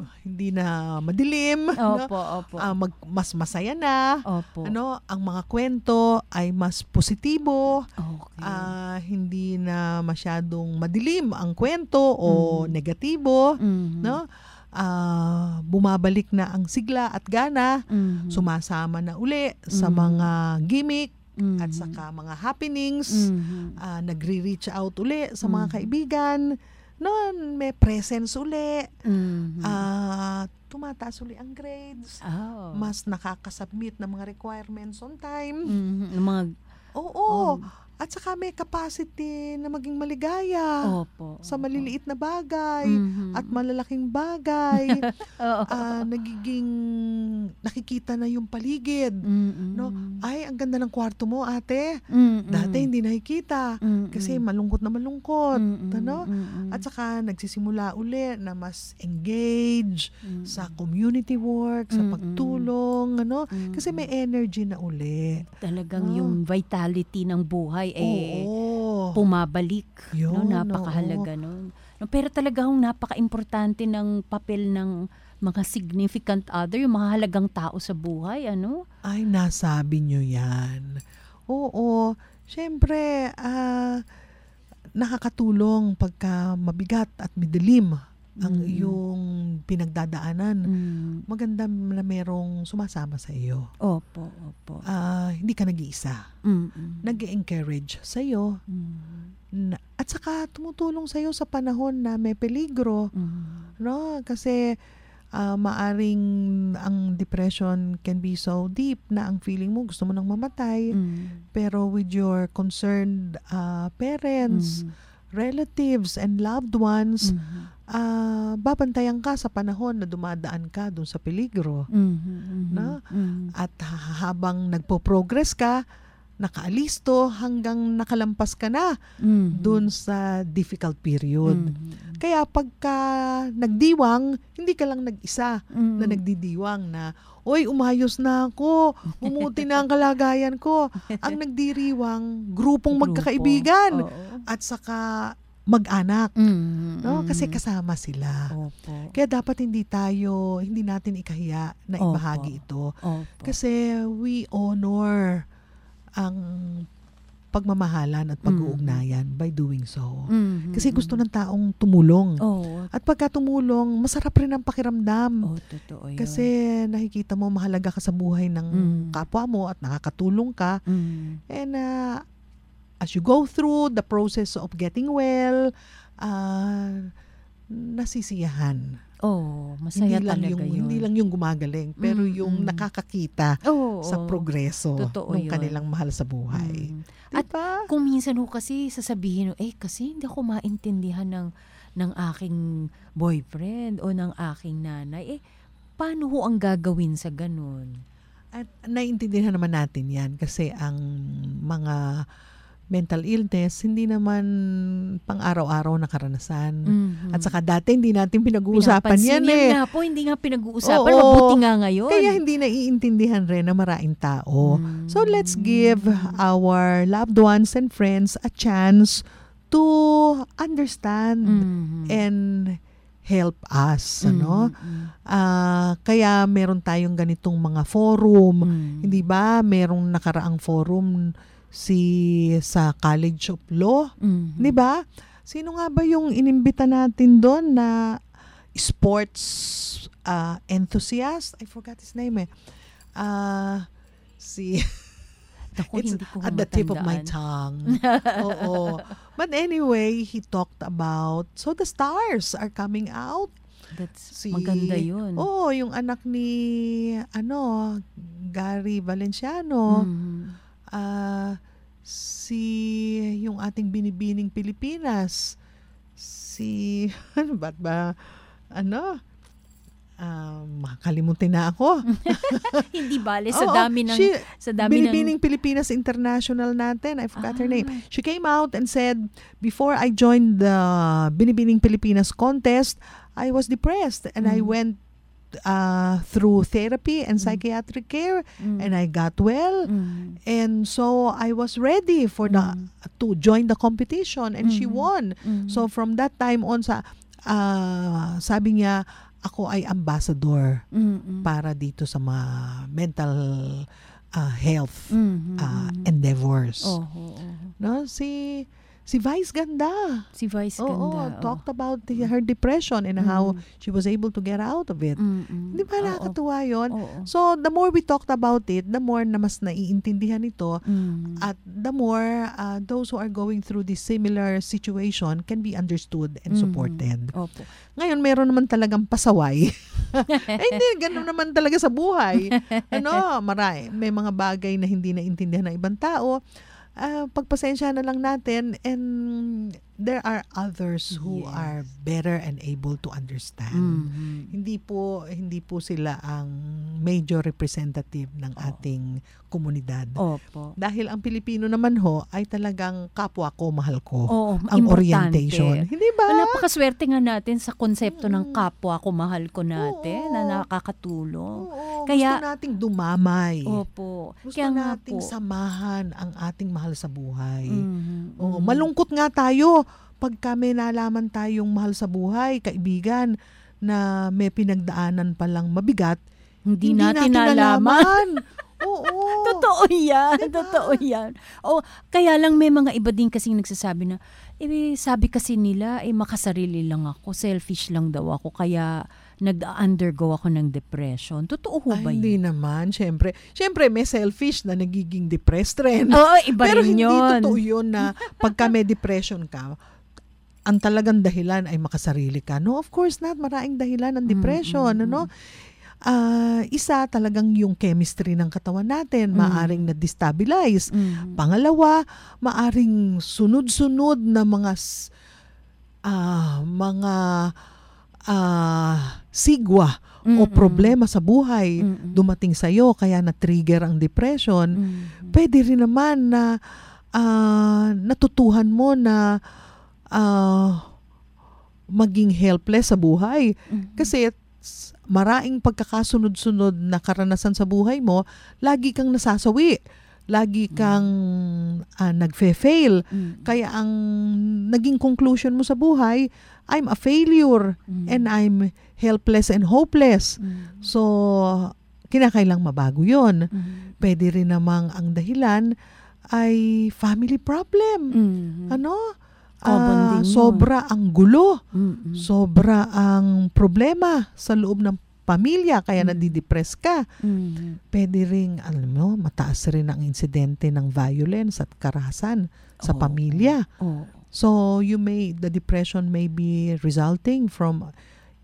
na madilim, no? Opo, opo. Mas masaya na. Opo. Ang mga kwento ay mas positibo. Okay. Hindi na masyadong madilim ang kwento o negatibo, Mhm. no? Bumabalik na ang sigla at gana, Mhm. sumasama na uli sa mga gimmick Mhm. at saka mga happenings, Mhm. nagre-reach out uli sa mga Mhm. kaibigan, may presence uli, Mhm. tumataas uli ang grades, Oh. mas nakakasubmit ng mga requirements on time. Mhm. Yung mga Oo. At saka may capacity na maging maligaya opo. sa maliliit na bagay Mhm. at malalaking bagay. Oo. Nagiging nakikita na yung paligid. Mhm. No? Ay, ang ganda ng kwarto mo, ate. Mhm. Dati hindi nakikita Mhm. kasi malungkot na malungkot. Mhm. Ano? Mhm. At saka nagsisimula uli na mas engage Mhm. sa community work, sa Mm-mm. pagtulong, Mhm. kasi may energy na uli. talagang No? yung vitality ng buhay Oo. pumabalik. Yun, Napakahalaga nun. No, pero talagang napaka-importante ng papel ng mga significant other, yung mga halagang tao sa buhay, Ay, nasabi nyo yan. Oo. Siyempre, nakakatulong pagka mabigat at madilim ang iyong pinagdadaanan. Maganda na merong sumasama sa iyo. Opo, opo. Hindi ka nag-iisa. Nag-encourage sa iyo. At saka tumutulong sa iyo sa panahon na may peligro. No? Kasi maaring ang depression can be so deep na ang feeling mo gusto mo nang mamatay. Pero with your concerned parents, relatives and loved ones, babantayan ka sa panahon na dumadaan ka dun sa peligro. No? At habang nagpo-progress ka, nakaalisto hanggang nakalampas ka na dun sa difficult period. Kaya pagka nagdiwang, hindi ka lang nag-isa na nagdidiwang na, oy, umayos na ako, bumuti na ang kalagayan ko. Ang nagdiriwang, grupong magkakaibigan at saka mag-anak. No? Kasi kasama sila. Opo. Kaya dapat hindi natin ikahiya na ibahagi ito. Opo. Kasi we honor ang pagmamahalan at pag-uugnayan by doing so. Kasi gusto ng taong tumulong. At pagka tumulong, masarap rin ang pakiramdam. Totoo yun. Kasi nakikita mo mahalaga ka sa buhay ng kapwa mo at nakakatulong ka. And as you go through the process of getting well, nasisiyahan Oh, masaya talaga yun. Hindi lang yung gumagaling, pero yung nakakakita sa progreso Totoo ng yun. kanilang mahal sa buhay. At Diba? kung minsan ho kasi sasabihin, kasi hindi ako maintindihan ng aking boyfriend o ng aking nanay. Paano ho ang gagawin sa ganun? At naiintindihan naman natin yan kasi ang mga mental illness, hindi naman pang-araw-araw na karanasan. At saka dati hindi natin pinag-uusapan yan nga po, hindi nga pinag-uusapan. Oo. Mabuti nga ngayon. Kaya hindi naiintindihan rin ng maraming tao. So let's give our loved ones and friends a chance to understand and help us. Kaya meron tayong ganitong mga forum. Hindi ba? Merong nakaraang forum sa College of Law. Di ba? Sino nga ba yung inimbita natin doon na sports enthusiast? I forgot his name It's hindi ko at the tip of my matandaan. tongue. Oo. But anyway, he talked about, so the stars are coming out. Maganda yun. Yung anak ni, Gary Valenciano. Yung ating binibining Pilipinas. Makalimutin na ako. Hindi bale sa dami ng Binibining Pilipinas International natin. I forgot her name. She came out and said, before I joined the Binibining Pilipinas contest, I was depressed and I went through therapy and psychiatric care and I got well. And so I was ready to join the competition and she won. So from that time on, sabi niya, ako ay ambassador para dito sa mga mental health endeavors. No, si Vice Ganda. Si Vice Ganda. Talked about her depression and how she was able to get out of it. Di ba nakakatuwa yun? So, the more we talked about it, the more na mas naiintindihan ito at the more those who are going through this similar situation can be understood and supported. Opo. Ngayon, meron naman talagang pasaway. Hindi, ganun naman talaga sa buhay. May mga bagay na hindi naintindihan ng ibang tao. Pagpasensya na lang natin and there are others who are better and able to understand. Hindi po sila ang major representative ng ating komunidad. Opo. Dahil ang Pilipino naman ay talagang kapwa ko, mahal ko. Ang importante. orientation. Hindi ba? Napakaswerte nga natin sa konsepto ng kapwa ko, mahal ko natin na nakakatulong. Gusto nating dumamay. Opo. Gusto nating samahan ang ating mahal sa buhay. Malungkot nga tayo pag kami nalaman tayong mahal sa buhay, kaibigan, na may pinagdaanan palang mabigat, hindi natin nalaman. Oo. Totoo yan. Diba? Totoo yan. Kaya lang may mga iba din kasing nagsasabi na, sabi kasi nila, makasarili lang ako, selfish lang daw ako, kaya nag-undergo ako ng depression. Totoo ho ba yun? Hindi naman. Siyempre, may selfish na nagiging depressed rin. Iba pero rin hindi yun. totoo yun na pagka may depression ka, ang talagang dahilan ay makasarili ka. No, of course not. Maraming dahilan ng depression. Isa, talagang yung chemistry ng katawan natin, maaring na-destabilize. Pangalawa, maaring sunod-sunod na mga sigwa o problema sa buhay dumating sa'yo, kaya na-trigger ang depression. Pwede rin naman na natutuhan mo na maging helpless sa buhay. Kasi maraming pagkakasunod-sunod na karanasan sa buhay mo, lagi kang nasasawi. Lagi kang nagfe-fail. Kaya ang naging conclusion mo sa buhay, I'm a failure and I'm helpless and hopeless. So, kinakailang mabago yun. Pwede rin namang ang dahilan ay family problem. Sobra ang gulo. Sobra ang problema sa loob ng pamilya, kaya nadidepress ka. Pwede ring, mataas rin ang insidente ng violence at karahasan sa pamilya. So, the depression may be resulting from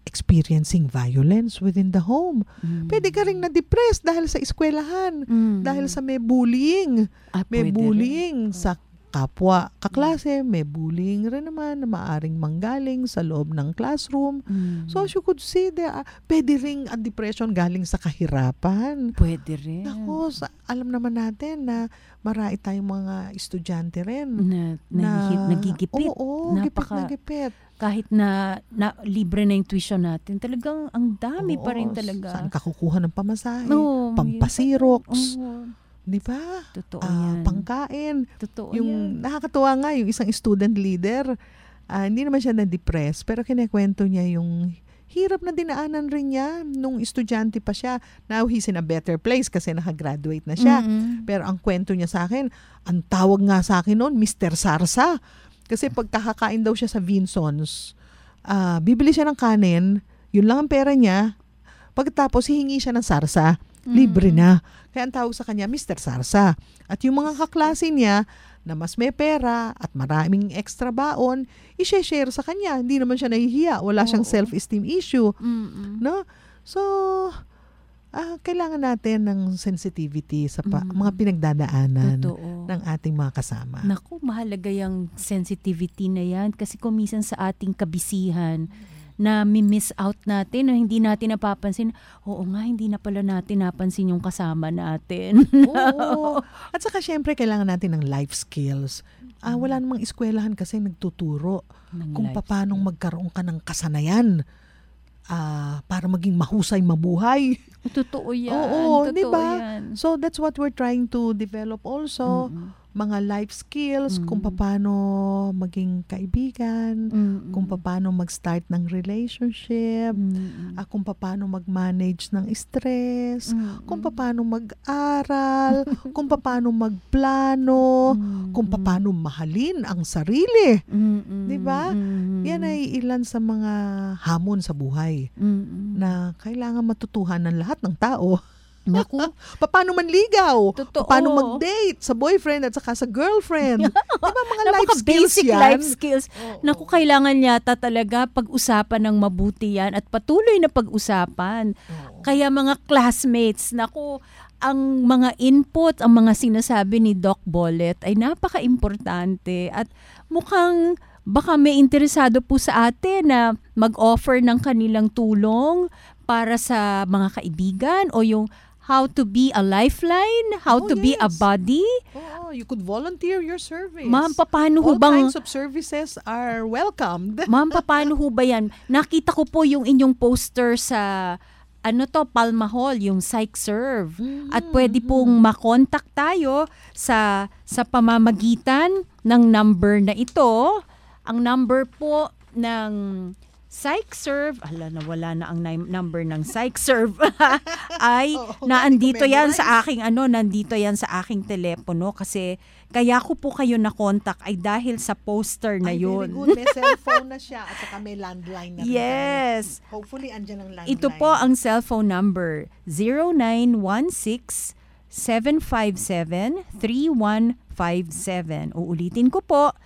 experiencing violence within the home. Pwede ka ring na-depress dahil sa eskwelahan, dahil sa may bullying. May pwede bullying sa kapwa kaklase, may bullying rin naman na maaring manggaling sa loob ng classroom. So as you could see, pwede ring ang depression galing sa kahirapan. Pwede rin. Ako, alam naman natin na marami tayong mga estudyante rin nagigipit. Oo, gipit. Kahit na libre na yung tuition natin, talagang ang dami pa rin talaga. Saan ka kukuha ng pamasahe, No, pampasirox, di ba? Totoo yan. Pangkain. Totoo Yung yan. nakakatuwa nga yung isang student leader, hindi naman siya na-depress, pero kinikwento niya yung hirap na dinaanan rin niya nung estudyante pa siya. Now he's in a better place kasi nakagraduate na siya. Pero ang kwento niya sa akin, ang tawag nga sa akin noon, Mr. Sarsa. Kasi pagkakakain daw siya sa Vinsons, bibili siya ng kanin, yun lang ang pera niya. Pagkatapos hihingi siya ng sarsa, libre na. Kaya ang tawag sa kanya, Mr. Sarsa. At yung mga kaklase niya na mas may pera at maraming extra baon, i-share sa kanya. Hindi naman siya nahihiya. Wala siyang self-esteem issue. No? So, kailangan natin ng sensitivity sa mga pinagdadaanan ng ating mga kasama. Naku, mahalaga yung sensitivity na yan kasi kung minsan sa ating kabisihan na miss out natin na hindi natin napapansin, oo nga, hindi na pala natin napansin yung kasama natin. Oo. At saka syempre kailangan natin ng life skills. Wala namang eskwelahan kasi nagtuturo kung paano magkaroon ka ng kasanayan para maging mahusay mabuhay. Totoo yan. Oo, totoo di ba? yan. So that's what we're trying to develop also. Mga life skills, kung paano maging kaibigan, kung paano mag-start ng relationship, kung paano mag-manage ng stress, kung paano mag-aral, kung paano magplano, kung paano mahalin ang sarili. Di ba? Yan ay ilan sa mga hamon sa buhay na kailangan matutuhan ng lahat ng tao. Naku. Paano manligaw? Totoo. Paano mag-date sa boyfriend at saka sa girlfriend? Diba mga life skills basic yan? life skills. Naku, kailangan yata talaga pag-usapan ng mabuti yan at patuloy na pag-usapan. Kaya mga classmates, naku, ang mga input, ang mga sinasabi ni Doc Bollet ay napaka-importante at mukhang baka may interesado po sa atin na mag-offer ng kanilang tulong para sa mga kaibigan o yung how to be a lifeline, how to be a buddy. You could volunteer your service. Ma'am, paano ho All bang... kinds of services are welcomed. Ma'am, paano ho ba yan? Nakita ko po yung inyong poster sa Palma Hall, yung PsychServe. At pwede pong makontak tayo sa pamamagitan ng number na ito. Ang number po ng PsychServe, nawala na ang number ng PsychServe, ay nandito yan sa aking nandito yan sa aking telepono kasi kaya ko po kayo na-contact ay dahil sa poster na yun. Very good. May cellphone na siya at saka may landline na rin. Yes. Kami. Hopefully andyan ang landline. Ito po ang cellphone number 0916-757-3157. Uulitin ko po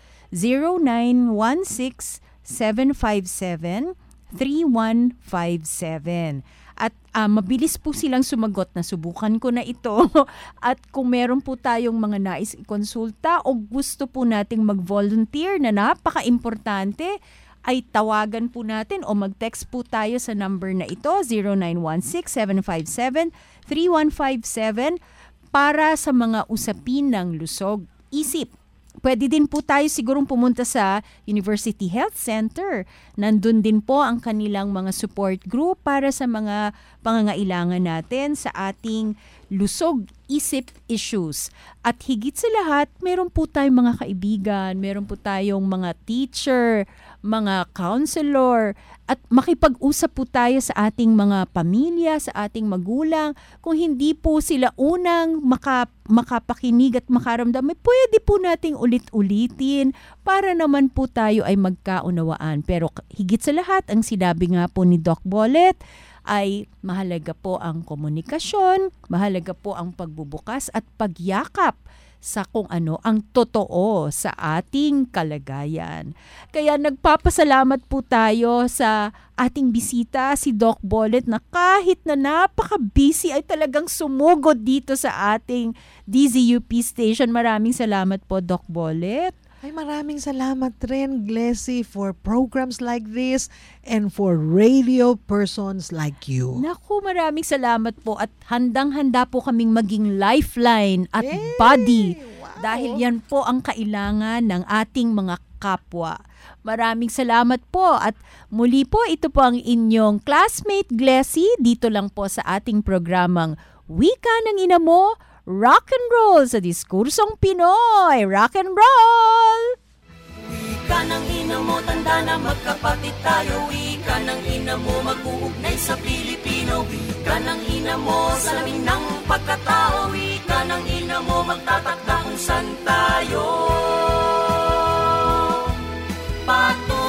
0916-757-3157. At mabilis po silang sumagot na subukan ko na ito. At kung meron po tayong mga nais ikonsulta o gusto po nating mag-volunteer na napaka-importante, ay tawagan po natin o mag-text po tayo sa number na ito, 0916-757-3157 para sa mga usapin ng lusog isip. Pwede din po tayo sigurong pumunta sa University Health Center. Nandun din po ang kanilang mga support group para sa mga pangangailangan natin sa ating lusog isip issues. At higit sa lahat, meron po tayong mga kaibigan, meron po tayong mga teacher, mga counselor, at makipag-usap po tayo sa ating mga pamilya, sa ating magulang. Kung hindi po sila unang makapakinig at makaramdam, pwede po nating ulit-ulitin para naman po tayo ay magkaunawaan. Pero higit sa lahat, ang sinabi nga po ni Doc Bollet, ay mahalaga po ang komunikasyon, mahalaga po ang pagbubukas at pagyakap sa kung ano ang totoo sa ating kalagayan. Kaya nagpapasalamat po tayo sa ating bisita, si Doc Bollet, na kahit na napaka-busy ay talagang sumugod dito sa ating DZUP station. Maraming salamat po, Doc Bollet. Ay, maraming salamat rin, Glessy, for programs like this and for radio persons like you. Naku, maraming salamat po at handang-handa po kaming maging lifeline at buddy. Wow. Dahil yan po ang kailangan ng ating mga kapwa. Maraming salamat po at muli po ito po ang inyong classmate Glessy dito lang po sa ating programang Wika ng Ina Mo, Rock and Roll sa Diskursong Pinoy. Rock and roll! Wika ng ina mo, tanda na magkapatid tayo. Wika ng ina mo, mag-uugnay sa Pilipino. Wika ng ina mo, salamin ng pagkatao. Wika ng ina mo, magtatakda kung saan tayo patungo.